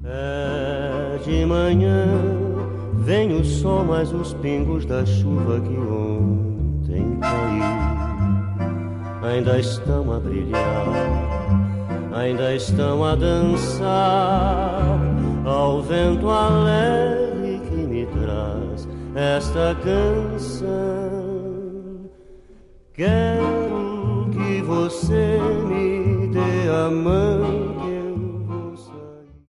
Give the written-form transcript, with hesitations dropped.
É de manhã, vem o sol, mas os pingos da chuva que ontem caiu ainda estão a brilhar, ainda estão a dançar ao vento alegre que me traz esta canção. Quero que você me dê a mão